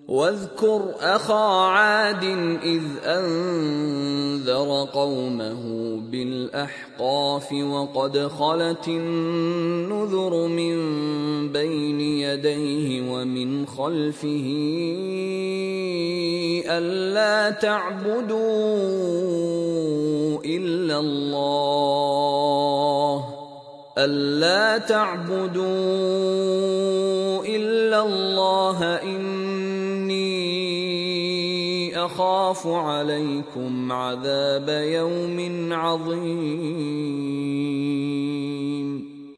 واذكر أخا عاد إذ أنذر قومه بالأحقاف وقد خلت النذر من بين يديه ومن خلفه ألا تعبدوا إلا الله إني أخاف عليكم عذاب يوم عظيم.